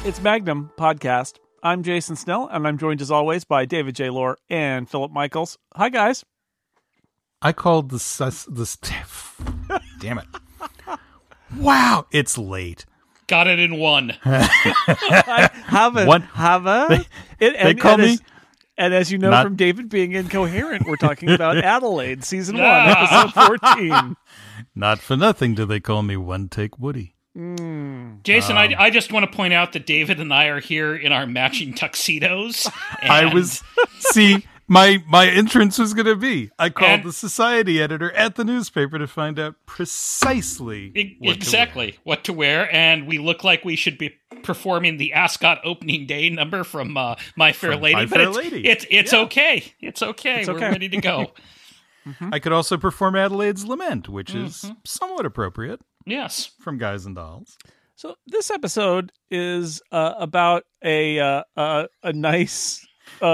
It's Magnum Podcast. I'm Jason Snell, and I'm joined as always by David J. Lohr and Philip Michaels. Hi, guys. I called this. Damn it! Wow, it's late. Got it in one. They call me. And as you know from David being incoherent, we're talking about Adelaide, Season 1, Episode 14. Not for nothing do they call me One Take Woody. Jason, I just want to point out that David and I are here in our matching tuxedos. My entrance was going to be, I called the society editor at the newspaper to find out precisely what to wear, and we look like we should be performing the Ascot opening day number from My Fair Lady. It's okay. It's okay. We're ready to go. I could also perform Adelaide's Lament, which is somewhat appropriate. Yes. From Guys and Dolls. So this episode is about a nice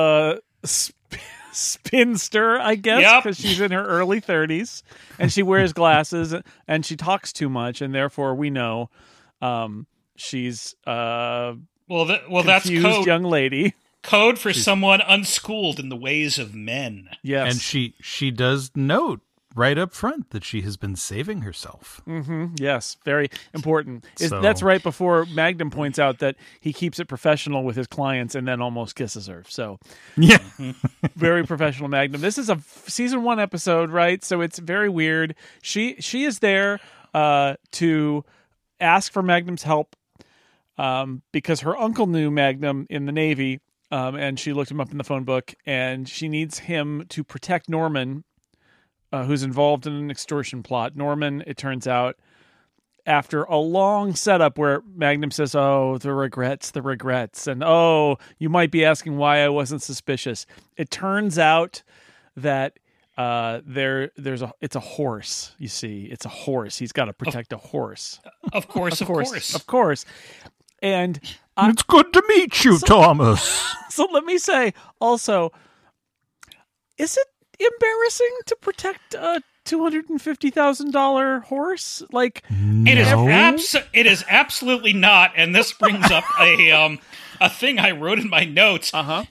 spinster, I guess, because she's in her early 30s and she wears glasses and she talks too much, and therefore we know she's that's confused young lady. Code for someone unschooled in the ways of men. Yes. And she does note right up front that she has been saving herself. Mm-hmm. Yes, very important. That's right before Magnum points out that he keeps it professional with his clients and then almost kisses her. So, yeah, very professional Magnum. This is a season 1 episode, right? So it's very weird. She is there to ask for Magnum's help because her uncle knew Magnum in the Navy, and she looked him up in the phone book, and she needs him to protect Norman, who's involved in an extortion plot. Norman, it turns out, after a long setup where Magnum says, "Oh, the regrets," and "Oh, you might be asking why I wasn't suspicious." It turns out that it's a horse. You see, it's a horse. He's got to protect a horse. Of course. And it's good to meet you, Thomas. So let me say also, is it embarrassing to protect a $250,000 horse? Like, no. It is absolutely not. And this brings up a thing I wrote in my notes.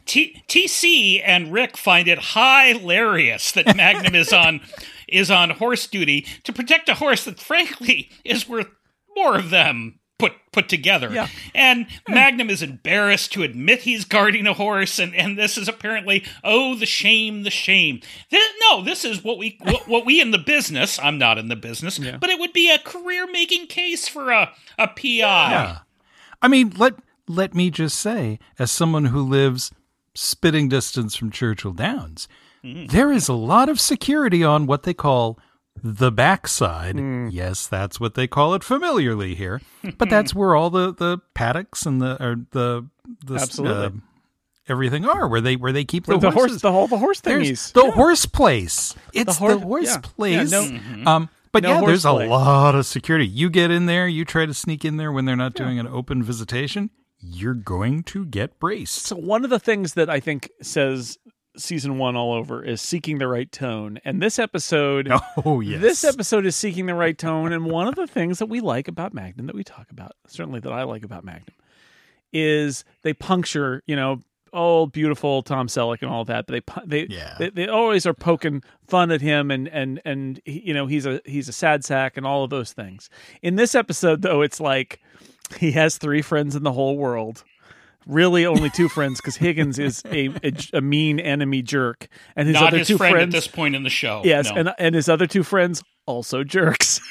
TC and Rick find it hilarious that Magnum is on horse duty to protect a horse that, frankly, is worth more of them put together. Yeah. And Magnum is embarrassed to admit he's guarding a horse, and this is apparently, the shame. This is what we in the business, I'm not in the business, but it would be a career-making case for a PI. Yeah. I mean, let me just say, as someone who lives spitting distance from Churchill Downs, there is a lot of security on what they call the backside. Yes, that's what they call it familiarly here. But that's where all the paddocks and the absolutely everything are, where they keep the horses. The horse thingies. There's the horse place. It's the horse place. Yeah, there's a lot of security. You get in there, you try to sneak in there when they're not doing an open visitation, you're going to get braced. So one of the things that I think says season 1 all over is seeking the right tone, and this episode is seeking the right tone. And one of the things that we like about Magnum, that we talk about, certainly that I like about Magnum, is they puncture, old beautiful Tom Selleck and all that, but they always are poking fun at him, and he's a sad sack and all of those things. In this episode, though, it's like he has 3 friends in the whole world. Really, only 2 friends, because Higgins is a mean enemy jerk, and his not other his 2 friend friends at this point in the show. Yes, no. and his other 2 friends also jerks.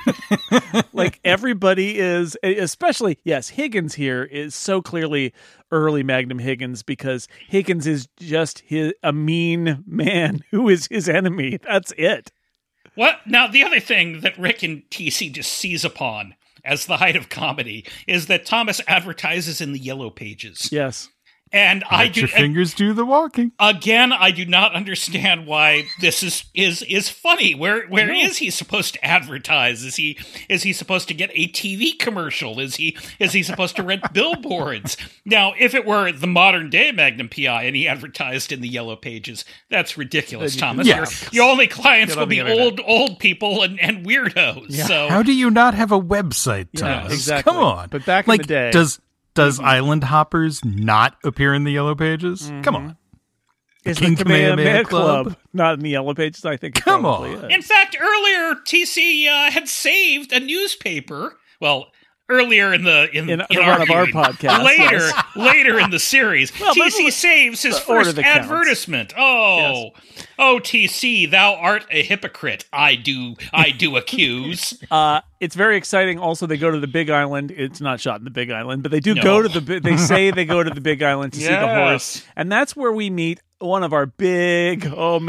Like everybody is, especially Higgins here is so clearly early Magnum Higgins, because Higgins is just a mean man who is his enemy. That's it. What now? The other thing that Rick and TC just seize upon as the height of comedy is that Thomas advertises in the Yellow Pages. Yes. And your fingers do the walking. Again, I do not understand why this is funny. Where is he supposed to advertise? Is he supposed to get a TV commercial? Is he supposed to rent billboards? Now, if it were the modern day Magnum PI and he advertised in the Yellow Pages, that's ridiculous, Thomas. Yes. Your only clients will be old people and weirdos. Yeah. So how do you not have a website, Thomas? Yeah, exactly. Come on. But back in the day, does Does Island Hoppers not appear in the Yellow Pages? Come on. Is King the Kamehameha Kamehameha Club Club not in the Yellow Pages? I think it Come probably on. is. In fact, earlier TC had saved a newspaper. Well, earlier in In our one of our viewing. podcasts, Later, yes. later in the series, Well, but TC saves his the order first that counts. advertisement. Oh, TC, thou art a hypocrite. I do accuse. It's very exciting. Also, they go to the Big Island. It's not shot in the Big Island, but they do No. go to the. They say they go to the Big Island to see the horse, Yes. and that's where we meet one of our big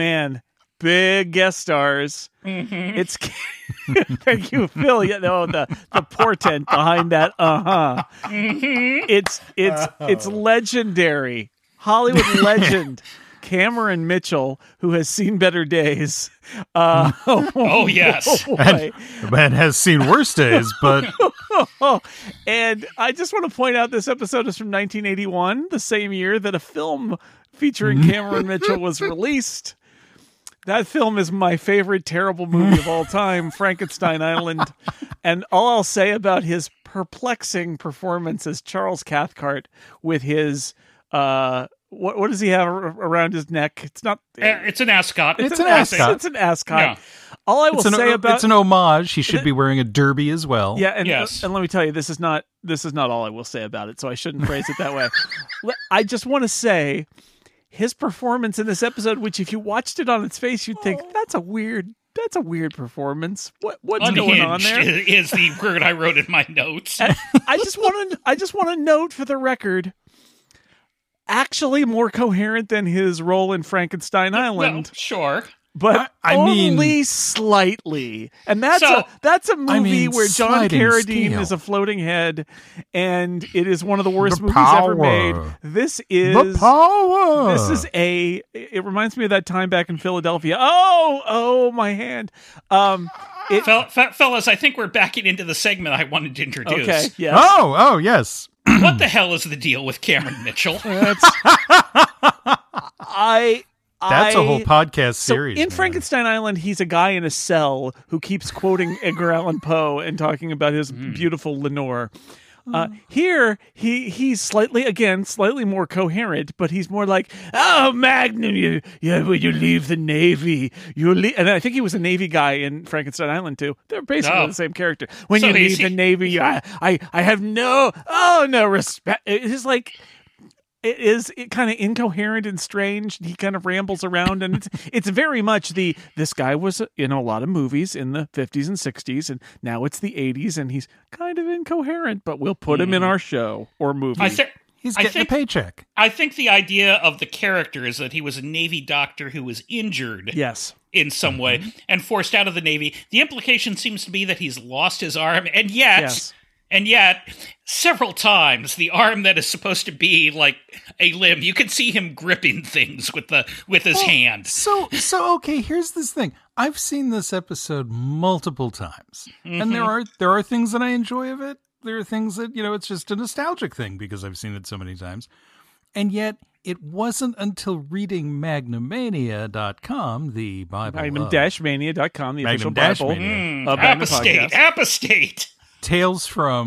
guest stars. Mm-hmm. It's thank you, Phil. Yeah, no, the portent behind that. Mm-hmm. It's legendary Hollywood legend. Cameron Mitchell, who has seen better days. Oh, yes. Boy. The man has seen worse days, but And I just want to point out this episode is from 1981, the same year that a film featuring Cameron Mitchell was released. That film is my favorite terrible movie of all time, Frankenstein Island. And all I'll say about his perplexing performance as Charles Cathcart with his what does he have around his neck? It's not. It's an ascot. It's an ascot. It's an ascot. Yeah. All I will say about it's an homage. He should be wearing a derby as well. yeah, and Yes. and let me tell you, this is not all I will say about it. So I shouldn't phrase it that way. I just want to say his performance in this episode, which if you watched it on its face, you'd think that's a weird performance. What's going on there? Unhinged is the word I wrote in my notes. I just want to note for the record, actually more coherent than his role in Frankenstein Well, Island, sure. but I mean- only slightly. And that's a movie mean, where John sliding Carradine scale. is a floating head, and it is one of the worst The movies ever power. made. This is The power. This is it reminds me of that time back in Philadelphia. Oh, my hand. Fellas, I think we're backing into the segment I wanted to introduce. Okay, yes. Oh, yes. What the hell is the deal with Cameron Mitchell? That's That's a whole podcast So series. in man. Frankenstein Island, he's a guy in a cell who keeps quoting Edgar Allan Poe and talking about his beautiful Lenore. Here, he's slightly more coherent, but he's more like, "Oh, Magnum, when you leave the Navy, and I think he was a Navy guy in Frankenstein Island too. They're basically the same character. When So you is leave the Navy, I have no respect. It's like. It is kind of incoherent and strange. He kind of rambles around, and it's very much this guy was in a lot of movies in the 50s and 60s, and now it's the 80s, and he's kind of incoherent, but we'll put him in our show or movie. He's I getting think- a paycheck. I think the idea of the character is that he was a Navy doctor who was injured Yes. in some way and forced out of the Navy. The implication seems to be that he's lost his arm, and yet... Yes. And yet, several times, the arm that is supposed to be like a limb, you can see him gripping things with his hand. So okay, here's this thing. I've seen this episode multiple times. And there are things that I enjoy of it. There are things that, it's just a nostalgic thing because I've seen it so many times. And yet it wasn't until reading Magnumania.com, the Bible Magnum-mania.com, the official Bible Magnum-Mania. of Magnum Apostate, Podcast. apostate. Tales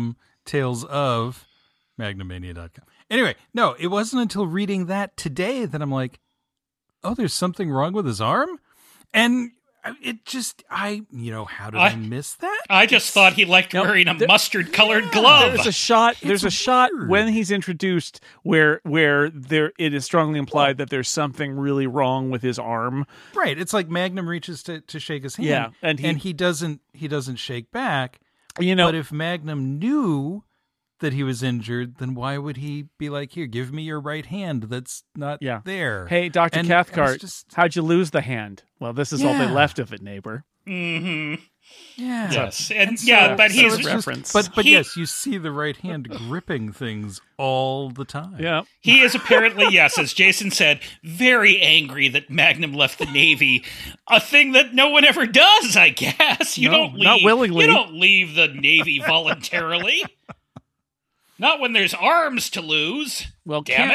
of Magnumania.com. Anyway, no, it wasn't until reading that today that I'm like, oh, there's something wrong with his arm? And it just, how did I miss that? I just thought he liked wearing a mustard-colored glove. There's a shot weird. when he's introduced where it is strongly implied that there's something really wrong with his arm. Right. It's like Magnum reaches to shake his hand. Yeah, and he doesn't shake back. You But if Magnum knew that he was injured, then why would he be like, here, give me your right hand that's not there? Hey, Dr. And Cathcart, it's just- how'd you lose the hand? Well, this is all they Yeah. left of it, neighbor. Mm-hmm. Yeah. Yes, and so- but so he's it's just- reference. But He- yes, you see the right hand gripping things all the time. Yeah. he is apparently, yes, as Jason said, very angry that Magnum left the Navy. A thing that no one ever does, I guess. You No, don't leave, not willingly. You don't leave the Navy voluntarily. Not when there's arms to lose. Well, Damn it.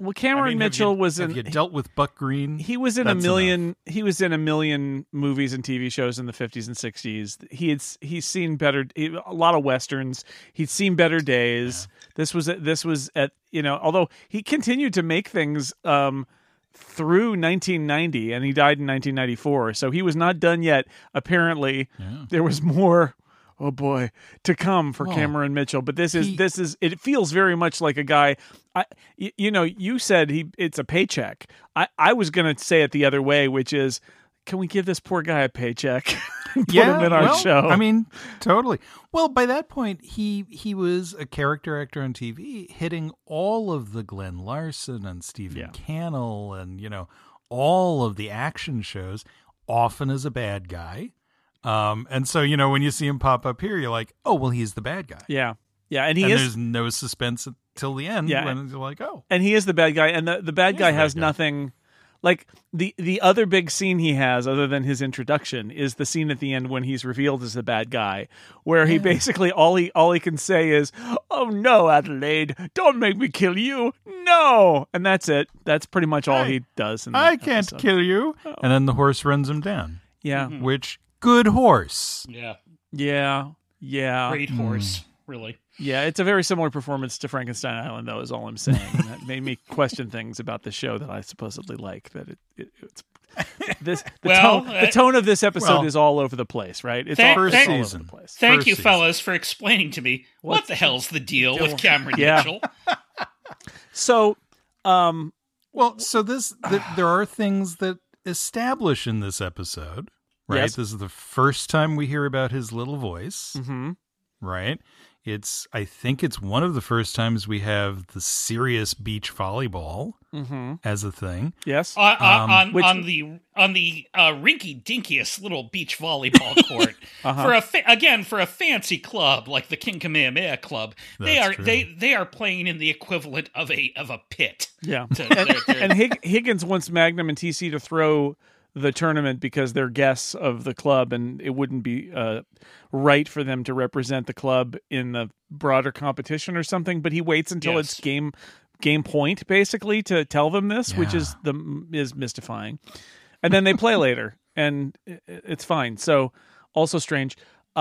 Well, Cameron I mean, Mitchell was have in. you dealt with Buck Green? He was in That's a million. He was in a million movies and TV shows in the 50s and 60s. He's seen better. A lot of westerns. He'd seen better days. Yeah. This was at although he continued to make things through 1990, and he died in 1994. So he was not done yet. Apparently, there was more. Oh boy, to come for Cameron Mitchell. But this is. It feels very much like a guy. You said it's a paycheck. I was going to say it the other way, which is, can we give this poor guy a paycheck and put him in our show? I mean, totally. Well, by that point, he was a character actor on TV, hitting all of the Glenn Larson and Stephen Cannell and all of the action shows, often as a bad guy. And so, when you see him pop up here, you're like, oh, well, he's the bad guy. Yeah. Yeah. And there's no suspense till the end when you're like, oh. And he is the bad guy. And the bad guy has nothing. Like the other big scene he has, other than his introduction, is the scene at the end when he's revealed as the bad guy, where he basically all he can say is, "Oh no, Adelaide, don't make me kill you, no," and that's it. That's pretty much all he does. I can't kill you, and then the horse runs him down. Yeah, which good horse. Yeah. Great horse, really. Yeah, it's a very similar performance to Frankenstein Island, though, is all I'm saying. And that made me question things about the show that I supposedly like. That it's the tone of this episode is all over the place, right? It's all over the place. Thank you, fellas, for explaining to me what the hell's the deal with Cameron Mitchell. So, there are things that establish in this episode, right? Yes. This is the first time we hear about his little voice, right? I think it's one of the first times we have the serious beach volleyball as a thing. Yes, on the rinky dinkiest little beach volleyball court for a fancy club like the King Kamehameha Club. They are playing in the equivalent of a pit. Yeah, and Higgins wants Magnum and TC to throw the tournament because they're guests of the club, and it wouldn't be right for them to represent the club in the broader competition or something. But he waits until it's game point, basically, to tell them this, which is mystifying. And then they play later, and it's fine. So also strange.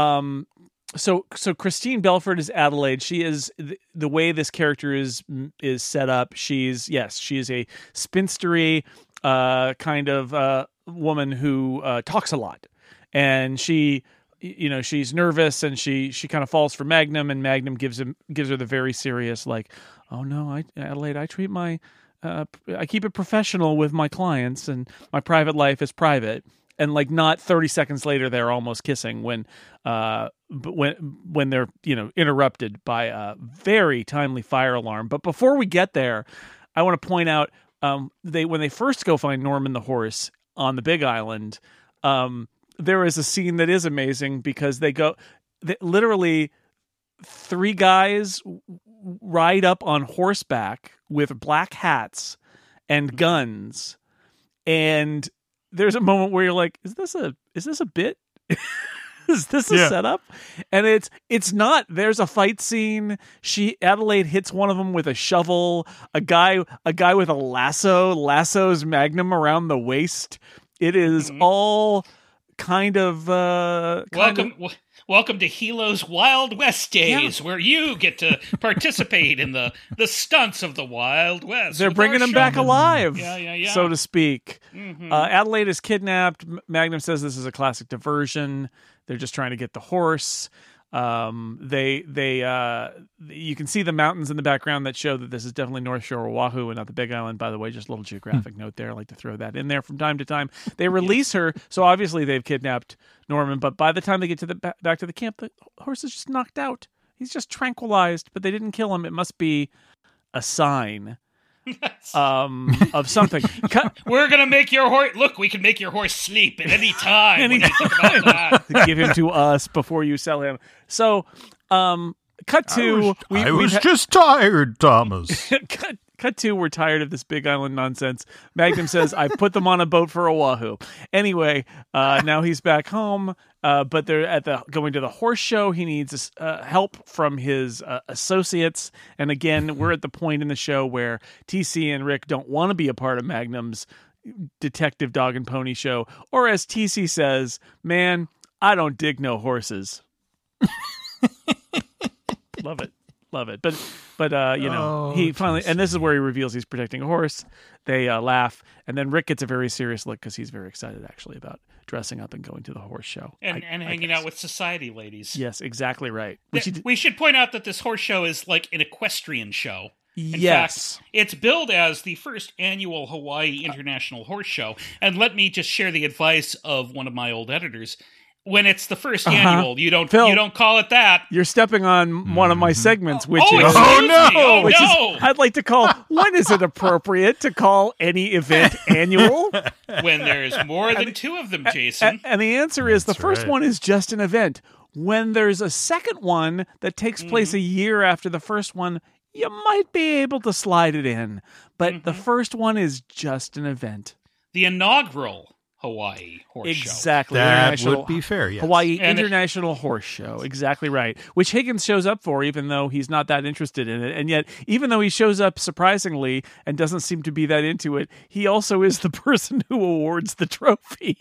So Christine Belford is Adelaide. She is the way this character is set up. She is a spinstery kind of woman who talks a lot, and she's nervous, and she kind of falls for Magnum, and Magnum gives her the very serious, like, oh no, Adelaide, I treat my I keep it professional with my clients, and my private life is private. And like not 30 seconds later, they're almost kissing when they're interrupted by a very timely fire alarm. But before we get there, I want to point out when they first go find Norman the horse on the Big Island, there is a scene that is amazing because literally 3 guys ride up on horseback with black hats and guns, and there's a moment where you're like, is this a bit? Is this a setup? And it's not. There's a fight scene. Adelaide hits one of them with a shovel. A guy with a lassos Magnum around the waist. It is all kind of Welcome to Hilo's Wild West days, where you get to participate in the stunts of the Wild West. They're bringing him back alive, so to speak. Mm-hmm. Adelaide is kidnapped. Magnum says this is a classic diversion. They're just trying to get the horse. You can see the mountains in the background that show that this is definitely North Shore Oahu and not the Big Island, by the way. Just a little geographic note there. I like to throw that in there from time to time. They release her, so obviously they've kidnapped Norman, but by the time they get to back to the camp, the horse is just knocked out. He's just tranquilized, but they didn't kill him. It must be a sign of something. We're gonna make your horse look. We can make your horse sleep at any time. When you think about that. Give him to us before you sell him. So, cut to I was just tired, Thomas. Cut to, we're tired of this Big Island nonsense. Magnum says, I put them on a boat for Oahu. Anyway, now he's back home, but they're going to the horse show. He needs help from his associates. And again, we're at the point in the show where TC and Rick don't want to be a part of Magnum's detective dog and pony show. Or as TC says, man, I don't dig no horses. Love it. But he finally, and this is where he reveals he's protecting a horse. They laugh, and then Rick gets a very serious look because he's very excited actually about dressing up and going to the horse show and hanging out with society ladies. Yes, exactly right. We should point out that this horse show is like an equestrian show. In yes, fact, it's billed as the first annual Hawaii International Horse Show. And let me just share the advice of one of my old editors. When it's the first annual, you don't call it that. You're stepping on one of my segments, which is I'd like to call. When is it appropriate to call any event annual? When there's more than two of them, Jason. And the answer is the first one is just an event. When there's a second one that takes place a year after the first one, you might be able to slide it in. But the first one is just an event. The inaugural Hawaii Horse Show. Exactly. That would be fair, yes. Hawaii International Horse Show. Exactly right. Which Higgins shows up for, even though he's not that interested in it. And yet, even though he shows up surprisingly and doesn't seem to be that into it, he also is the person who awards the trophy.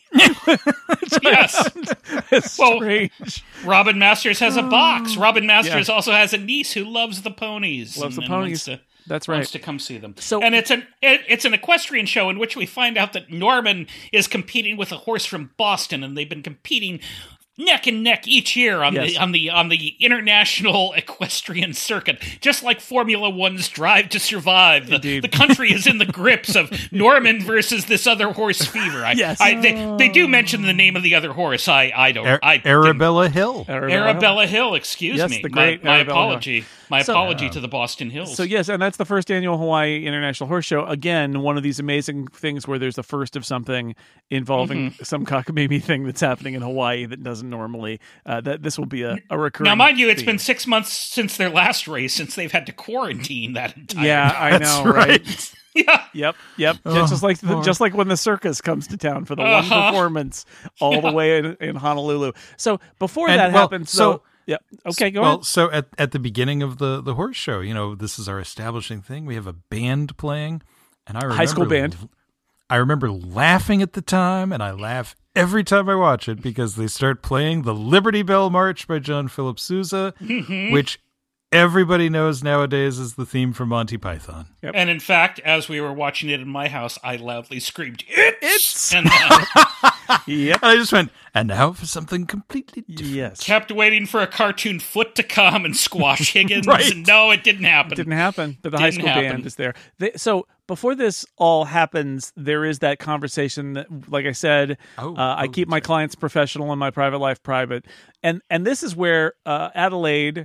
Yes. It's strange. Robin Masters has a box. Robin Masters also has a niece who loves the ponies. Loves the ponies. That's right. Wants to come see them. And it's an equestrian show in which we find out that Norman is competing with a horse from Boston, and they've been competing neck and neck each year on the international equestrian circuit, just like Formula One's Drive to Survive. The country is in the grips of Norman versus this other horse fever. They do mention the name of the other horse. I don't. Arabella Hill. Arabella Hill. Excuse me. The great my apology. My apology to the Boston Hills. So yes, and that's the first annual Hawaii International Horse Show. Again, one of these amazing things where there's the first of something involving some cockamamie thing that's happening in Hawaii that doesn't normally. That this will be a recurring. Now, mind you, it's theme. Been 6 months since their last race, since they've had to quarantine that entire. Yeah, I know, right? Yeah. Yep. Just like when the circus comes to town for the one performance all the way in Honolulu. So before that happens, yeah. Okay, go ahead. So at the beginning of the horse show, this is our establishing thing. We have a band playing, and I remember high school band. I remember laughing at the time, and I laugh every time I watch it because they start playing the Liberty Bell March by John Philip Sousa, which everybody knows nowadays is the theme from Monty Python. Yep. And in fact, as we were watching it in my house, I loudly screamed, "It's!" And yep. And I just went, and now for something completely different. Yes. Kept waiting for a cartoon foot to come and squash Higgins. Right. No, it didn't happen. It didn't happen, but the high school band is there. So before this all happens, there is that conversation that, like I said, I keep my clients professional and my private life private. And this is where Adelaide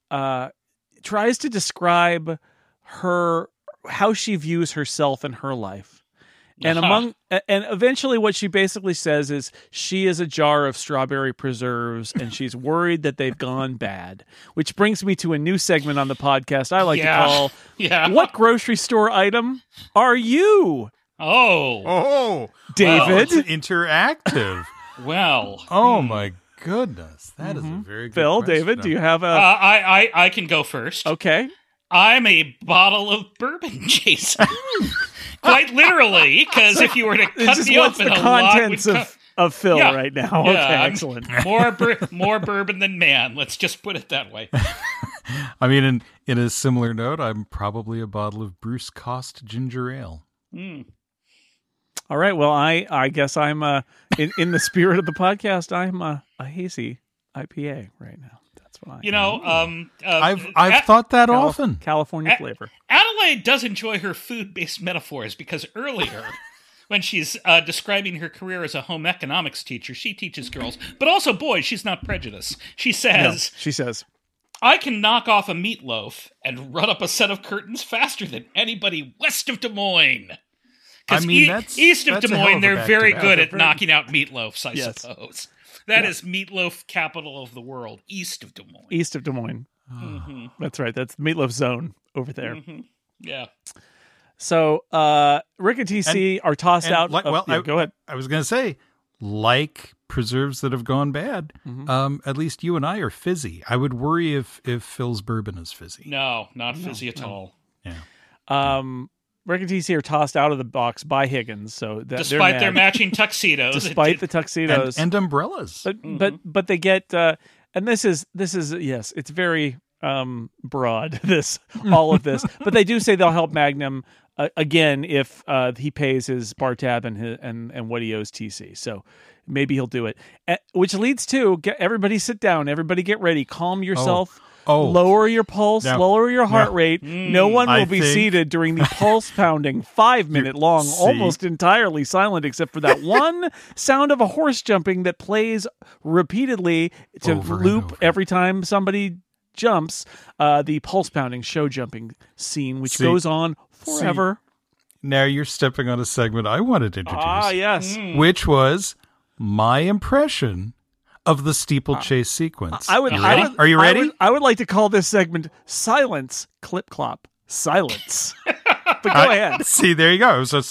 tries to describe how she views herself in her life. And and eventually what she basically says is she is a jar of strawberry preserves and she's worried that they've gone bad, which brings me to a new segment on the podcast I like to call What Grocery Store Item Are You? Oh, David. Well, it's interactive. Well. Oh my goodness. That is a very good Phil, question. David, do you have a... I can go first. Okay. I'm a bottle of bourbon, Jason. Quite literally, because if you were to cut me open, the contents of Phil right now. Okay, excellent. More bourbon than man. Let's just put it that way. I mean, in a similar note, I'm probably a bottle of Bruce Cost ginger ale. All right. Well, I guess I'm in the spirit of the podcast. I'm a hazy IPA right now. That's what I've thought that often. California flavor. Adelaide does enjoy her food-based metaphors because earlier, when she's describing her career as a home economics teacher, she teaches girls, but also boys. She's not prejudiced. She says, I can knock off a meatloaf and run up a set of curtains faster than anybody west of Des Moines. Because east of Des Moines, they're very good at knocking out meatloafs, I suppose. That is meatloaf capital of the world, east of Des Moines. East of Des Moines. That's right. That's the meatloaf zone over there. Yeah. So Rick and TC are tossed out. Go ahead. I was going to say, like preserves that have gone bad, at least you and I are fizzy. I would worry if Phil's bourbon is fizzy. No, not fizzy at all. Yeah. Rick and TC are tossed out of the box by Higgins. So despite their matching tuxedos, despite the tuxedos and umbrellas, but they get and this is yes, it's very broad. All of this, but they do say they'll help Magnum again if he pays his bar tab and what he owes TC. So maybe he'll do it, which leads to everybody sit down, everybody get ready, calm yourself. Lower your pulse, lower your heart rate. No one will be seated during the pulse pounding 5-minute long, almost entirely silent, except for that one sound of a horse jumping that plays repeatedly to loop every time somebody jumps. The pulse pounding show jumping scene, which goes on forever. Now you're stepping on a segment I wanted to introduce. Yes. Which was my impression of the steeplechase sequence. Are you ready? I would like to call this segment Silence Clip Clop. Silence. But go ahead. See, there you go. So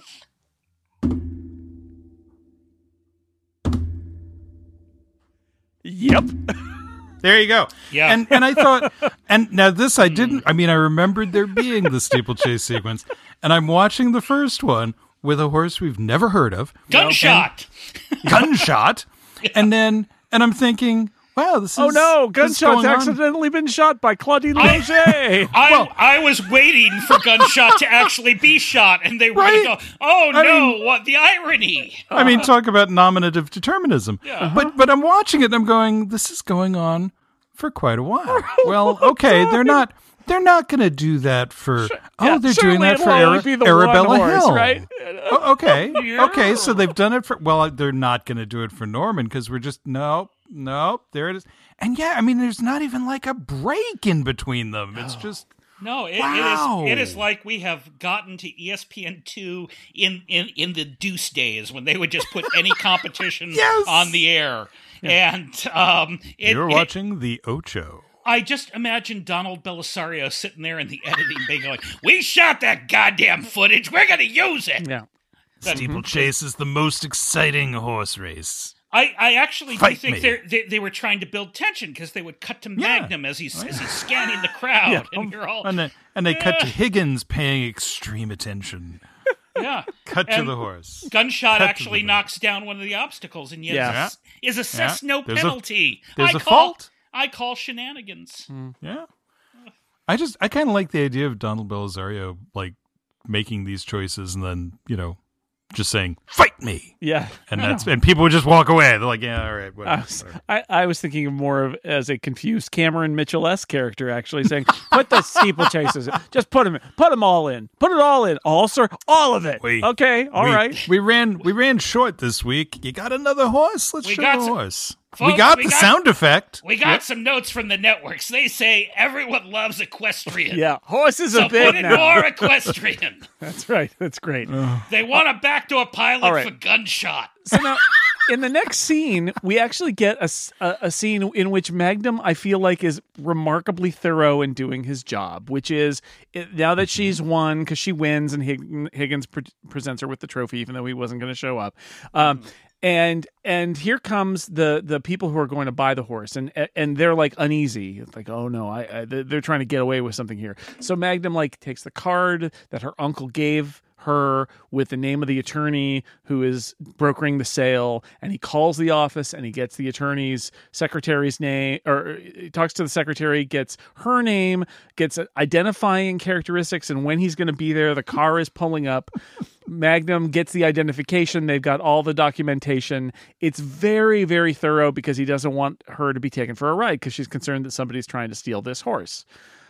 yep. There you go. Yeah. And I thought, and now this I didn't, I remembered there being the steeplechase sequence, and I'm watching the first one with a horse we've never heard of. Gunshot. Gunshot. And I'm thinking, wow, this is... Oh no, Gunshot's accidentally been shot by Claudine Longer. I was waiting for Gunshot to actually be shot, and they were going to go, what the irony. Talk about nominative determinism. Yeah. But I'm watching it and I'm going, this is going on for quite a while. Well, okay, they're not going to do that for... they're doing that for Arabella Hill. Right? Okay. Yeah. Okay, so they've done it for... Well, they're not going to do it for Norman because we're just... Nope, there it is. And there's not even like a break in between them. It's just... No, it is like we have gotten to ESPN2 in the Deuce days when they would just put any competition on the air. Yeah. And you're watching the Ocho. I just imagine Donald Belisario sitting there in the editing bay going, we shot that goddamn footage. We're going to use it. Yeah. Steeplechase is the most exciting horse race. I actually do think they were trying to build tension because they would cut to Magnum as he's scanning the crowd. And you're all... And they cut to Higgins paying extreme attention. Yeah. Cut to the horse. Gunshot actually knocks down one of the obstacles and is assessed no penalty. There's a fault. I call shenanigans. Yeah. I kind of like the idea of Donald Belisario like making these choices and then, just saying, fight me. Yeah. And people would just walk away. They're like, yeah, all right, whatever. I was thinking of more of as a confused Cameron Mitchell-esque character actually saying, put the steeplechases, just put them all in. Put it all in. All, sir, all of it. Okay, all right. We ran short this week. You got another horse? Let's show the horse. Folks, we got the sound effect. We got some notes from the networks. They say everyone loves equestrian. Yeah, horses are big put in now. More equestrian. That's right. That's great. They want a backdoor pilot for Gunshot. So now, in the next scene, we actually get a scene in which Magnum, I feel like, is remarkably thorough in doing his job, which is now that she's won, because she wins and Higgins presents her with the trophy, even though he wasn't going to show up. And here comes the people who are going to buy the horse, and they're like uneasy. It's like, oh no, they're trying to get away with something here. So Magnum takes the card that her uncle gave her with the name of the attorney who is brokering the sale, and he calls the office and he gets the attorney's secretary's name, or he talks to the secretary, gets her name, gets identifying characteristics, and when he's going to be there, the car is pulling up. Magnum gets the identification. They've got all the documentation. It's very, very thorough because he doesn't want her to be taken for a ride because she's concerned that somebody's trying to steal this horse.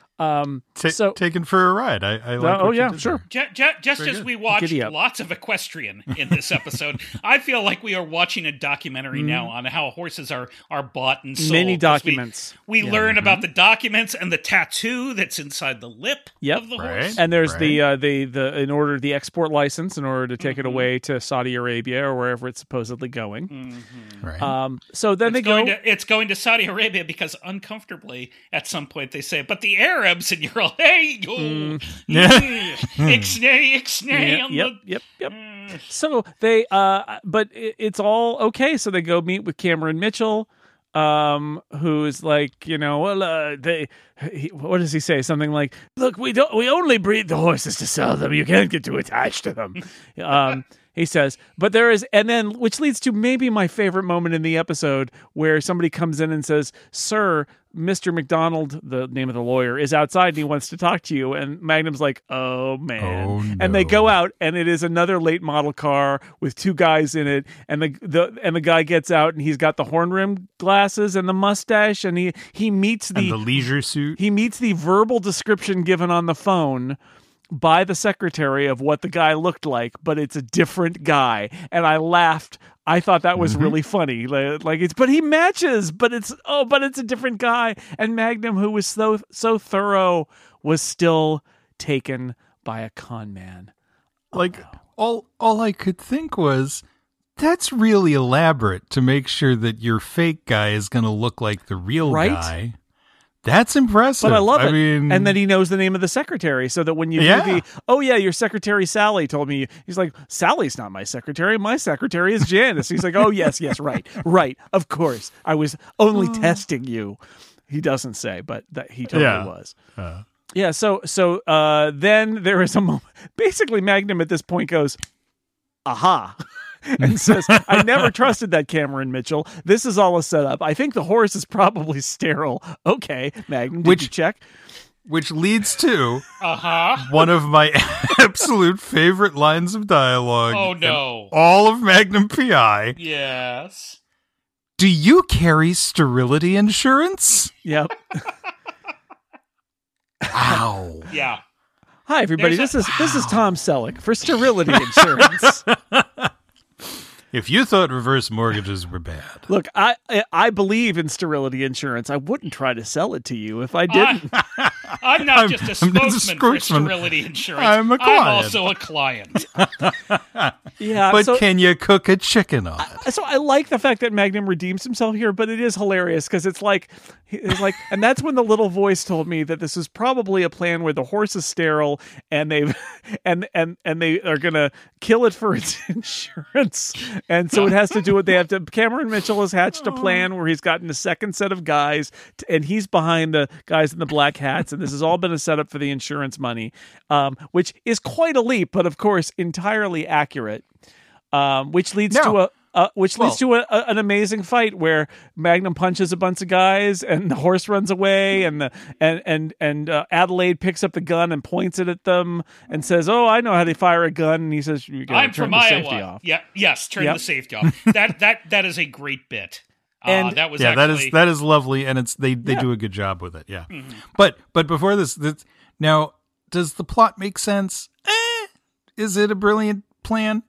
Taken for a ride. I like. Oh yeah, sure. Just as we watched lots of equestrian in this episode, I feel like we are watching a documentary now on how horses are bought and sold. Many documents. We learn about the documents and the tattoo that's inside the lip of the horse. And there's the in order the export license in order to take it away to Saudi Arabia or wherever it's supposedly going. Right. So then it's going to Saudi Arabia because uncomfortably at some point they say, but the heir Arabs, and you're all, hey, ixnay. Yep. So they, but it's all okay. So they go meet with Cameron Mitchell, who's like, what does he say? Something like, look, we only breed the horses to sell them. You can't get too attached to them. He says, but there is, and then, which leads to maybe my favorite moment in the episode, where somebody comes in and says, sir, Mr. McDonald, the name of the lawyer, is outside and he wants to talk to you. And Magnum's like, oh man. Oh, no. And they go out, and it is another late model car with two guys in it. And the guy gets out, and he's got the horn rimmed glasses and the mustache, and he meets and the leisure suit. He meets the verbal description given on the phone by the secretary of what the guy looked like, but it's a different guy. And I laughed. I thought that was really funny. But he matches, but it's a different guy. And Magnum, who was so thorough, was still taken by a con man. All I could think was, that's really elaborate to make sure that your fake guy is going to look like the real guy. That's impressive. But I love it. mean, and then he knows the name of the secretary, so that when you do your secretary Sally told me, he's like, Sally's not my secretary. My secretary is Janice. He's like, oh, yes, right. Of course. I was only testing you. He doesn't say, but that he totally was. Yeah, so then there is a moment. Basically, Magnum at this point goes, aha. And says, I never trusted that Cameron Mitchell. This is all a setup. I think the horse is probably sterile. Okay, Magnum, did you check? Which leads to one of my absolute favorite lines of dialogue. Oh, no. All of Magnum PI. Yes. Do you carry sterility insurance? Yep. Wow. Yeah. Hi, everybody. This is Tom Selleck for sterility insurance. If you thought reverse mortgages were bad. Look, I believe in sterility insurance. I wouldn't try to sell it to you if I didn't. I'm not just a spokesman for sterility insurance. I'm a client. I'm also a client. Yeah, but can you cook a chicken on it? So I like the fact that Magnum redeems himself here, but it is hilarious because it's like, and that's when the little voice told me that this is probably a plan where the horse is sterile and they are gonna kill it for its insurance. And so it has to do with Cameron Mitchell has hatched a plan where he's gotten a second set of guys and he's behind the guys in the black hats. And this has all been a setup for the insurance money, which is quite a leap, but of course, entirely accurate, which leads to an amazing fight where Magnum punches a bunch of guys and the horse runs away and Adelaide picks up the gun and points it at them and says, "Oh, I know how to fire a gun." And he says, "You gotta I'm turn from the safety Iowa." off. Yeah, yes, turn the safety off. That is a great bit. And that was that is lovely, and they do a good job with it. Yeah, but before this, now does the plot make sense? Is it a brilliant plan?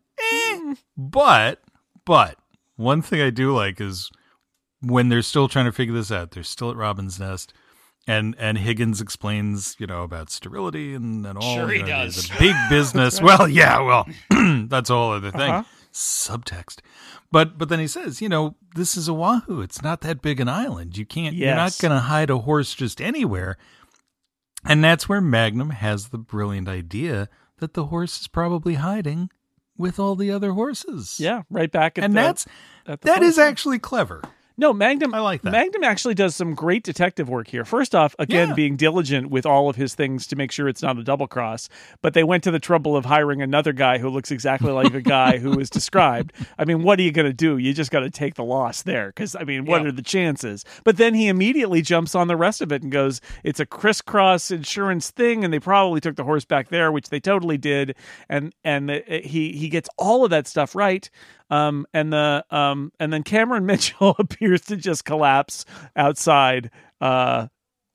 But one thing I do like is when they're still trying to figure this out, they're still at Robin's Nest, and Higgins explains, about sterility and all. Sure, he does. It's a big business. Well, that's a whole other thing. Subtext. But then he says, this is Oahu. It's not that big an island. You're not going to hide a horse just anywhere. And that's where Magnum has the brilliant idea that the horse is probably hiding with all the other horses. Yeah, right back at that is actually clever. No, Magnum. I like that. Magnum actually does some great detective work here. First off, again, being diligent with all of his things to make sure it's not a double cross. But they went to the trouble of hiring another guy who looks exactly like a guy who was described. I mean, what are you going to do? You just got to take the loss there. Because, what are the chances? But then he immediately jumps on the rest of it and goes, it's a crisscross insurance thing. And they probably took the horse back there, which they totally did. And he gets all of that stuff right. And then Cameron Mitchell appears to just collapse outside. And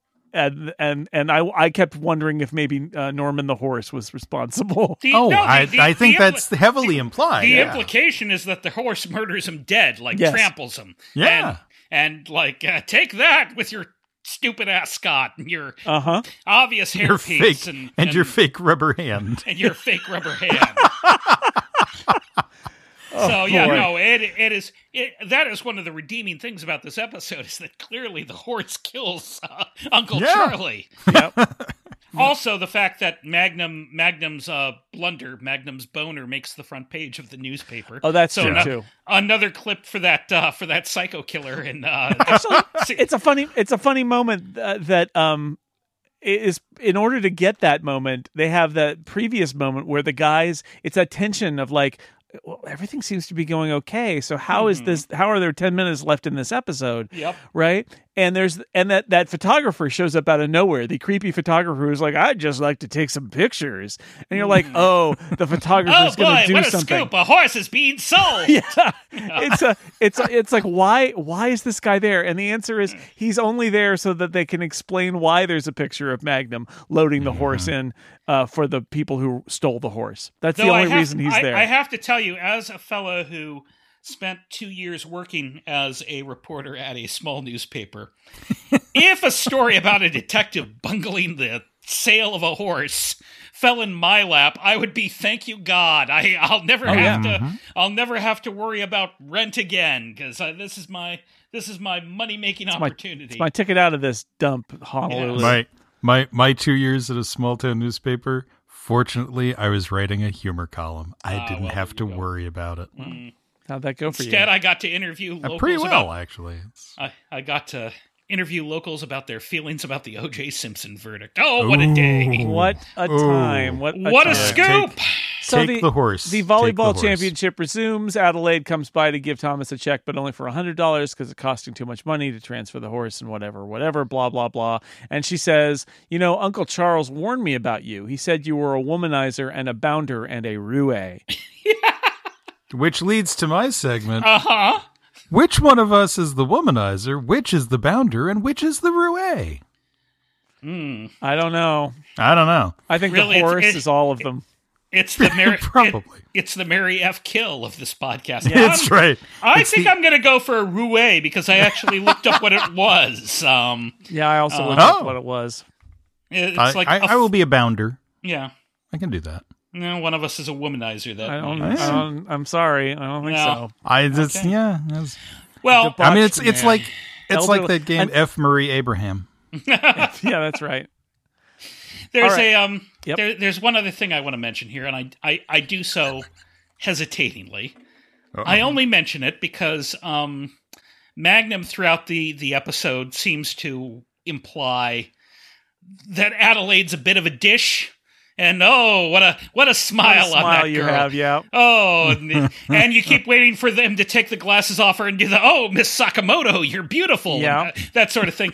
I kept wondering if maybe Norman the horse was responsible. I think that's heavily implied. The implication is that the horse murders him dead, tramples him. Yeah. And take that with your stupid ass Scott and your obvious hairpiece and your fake rubber hand. And your fake rubber hand. So yeah, boy. no, that is one of the redeeming things about this episode is that clearly the horse kills Uncle Yeah. Charlie. Yep. Also, the fact that Magnum's boner makes the front page of the newspaper. Oh, that's so true too. Another clip for that psycho killer and It's a funny moment that is in order to get that moment, they have that previous moment where the guys, it's that tension of like, well, everything seems to be going okay. So how is this? How are there 10 minutes left in this episode? Yep. Right. And that photographer shows up out of nowhere. The creepy photographer who's like, I'd just like to take some pictures. And you're like, oh, the photographer's going to do what a something. scoop! A horse is being sold. Yeah, it's like why is this guy there? And the answer is he's only there so that they can explain why there's a picture of Magnum loading the horse in for the people who stole the horse. That's the only reason he's there. I have to tell you, as a fellow who spent 2 years working as a reporter at a small newspaper, if a story about a detective bungling the sale of a horse fell in my lap, I would be thank you God. I'll never have to worry about rent again because this is my money making opportunity. It's my ticket out of this dump, Honolulu. My 2 years at a small town newspaper. Fortunately, I was writing a humor column. I didn't have to worry about it. How'd that go for you? Instead, I got to interview locals Pretty well, actually. I got to interview locals about their feelings about the O.J. Simpson verdict. Oh, what a day! What a time! What What a time. scoop! Take the horse. The Take volleyball the horse. championship resumes. Adelaide comes by to give Thomas a check, but only for $100 because it's costing too much money to transfer the horse and whatever, blah, blah, blah. And she says, Uncle Charles warned me about you. He said you were a womanizer and a bounder and a roue. Which leads to my segment. Uh-huh. Which one of us is the womanizer, which is the bounder, and which is the roue? I don't know. I don't know. I think Really, the horse is all of them. It's the Mary Probably. it's the Mary F. Kill of this podcast. That's right. I It's think I'm going to go for a roue because I actually looked up what it was. Yeah, I also looked up what it was. It's I will be a bounder. Yeah. I can do that. No, one of us is a womanizer. I'm sorry. I don't think No. so. Well, I mean, it's like Elder- that game and- F. Murray Abraham. Yeah, that's right. there's All right. there's one other thing I want to mention here, and I do so hesitatingly. I only mention it because Magnum throughout the episode seems to imply that Adelaide's a bit of a dish. And what a smile on that girl. You have, yeah. Oh, and you keep waiting for them to take the glasses off her and do Miss Sakamoto, you're beautiful. Yeah. And that sort of thing.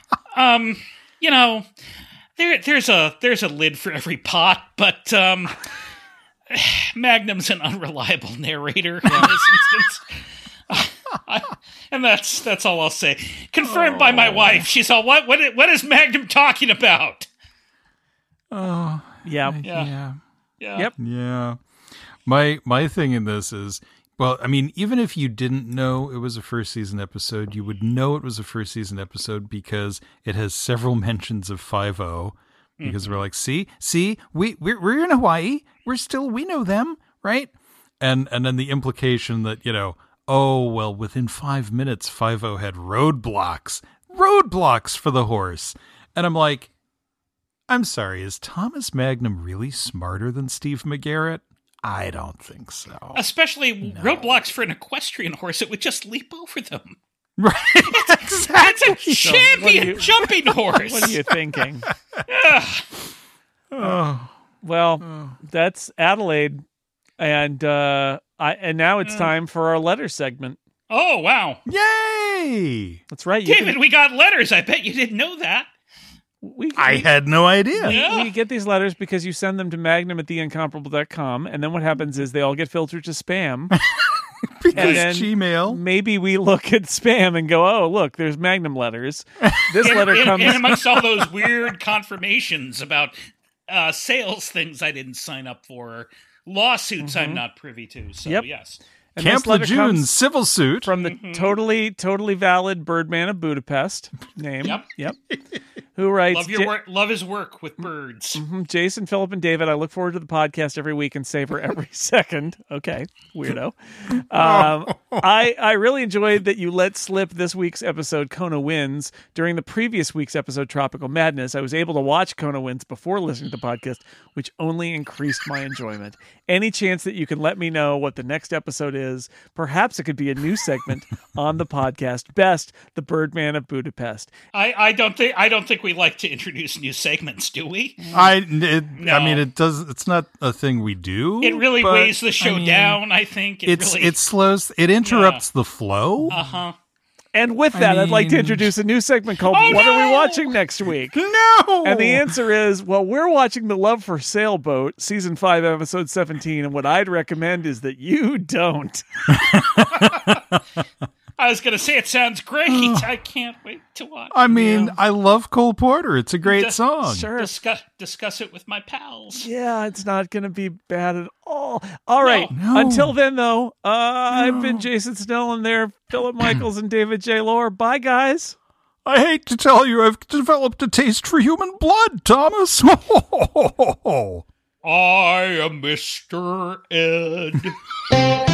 There's a lid for every pot, but Magnum's an unreliable narrator in this instance. And that's all I'll say. Confirmed by my wife. She's all, what is Magnum talking about? Oh, Yeah. Yeah. Yep. yeah. My thing in this is, well, I mean, even if you didn't know it was a first season episode, you would know it was a first season episode because it has several mentions of 5-0. Because we're like, see, we're in Hawaii. We know them, right? And then the implication that, within 5 minutes, 5-0 had roadblocks for the horse. And I'm like, I'm sorry, is Thomas Magnum really smarter than Steve McGarrett? I don't think so. Especially roadblocks for an equestrian horse, it would just leap over them. Right, exactly. It's a champion jumping horse. What are you thinking? Oh, Well, that's Adelaide, and now it's time for our letter segment. Oh, wow. yay! That's right, David, we got letters. I bet you didn't know that. I had no idea. Yeah. We get these letters because you send them to magnum@theincomparable.com, and then what happens is they all get filtered to spam. Because And then Gmail. Maybe we look at spam and go, oh, look, there's Magnum letters. This letter comes... And amongst all those weird confirmations about sales things I didn't sign up for, or lawsuits I'm not privy to. So, Yep. yes. And Camp this letter Lejeune comes civil suit. from the totally valid Birdman of Budapest name. Yep. Who writes, Love your work. Love his work with birds. Jason, Philip, and David, I look forward to the podcast every week and savor every second. Okay, weirdo. I really enjoyed that you let slip this week's episode, Kona Wins. During the previous week's episode, Tropical Madness, I was able to watch Kona Wins before listening to the podcast, which only increased my enjoyment. Any chance that you can let me know what the next episode is? Perhaps it could be a new segment on the podcast. Best, the Birdman of Budapest. I don't think we like to introduce new segments, do we? I mean, it does. It's not a thing we do. It really but, weighs the show down. I think it slows. It interrupts the flow. And with that, I'd like to introduce a new segment called What Are We Watching Next Week? No! And the answer is, well, we're watching The Love for Sailboat, Season 5, Episode 17, and what I'd recommend is that you don't. I was going to say, it sounds great. I can't wait to watch. I mean, I love Cole Porter. It's a great song. Sure. Discuss it with my pals. Yeah, it's not going to be bad at all. All right. No. Until then, though, I've been Jason Snell, and there, Philip Michaels and David J. Lohr. Bye, guys. I hate to tell you, I've developed a taste for human blood, Thomas. I am Mr. Ed.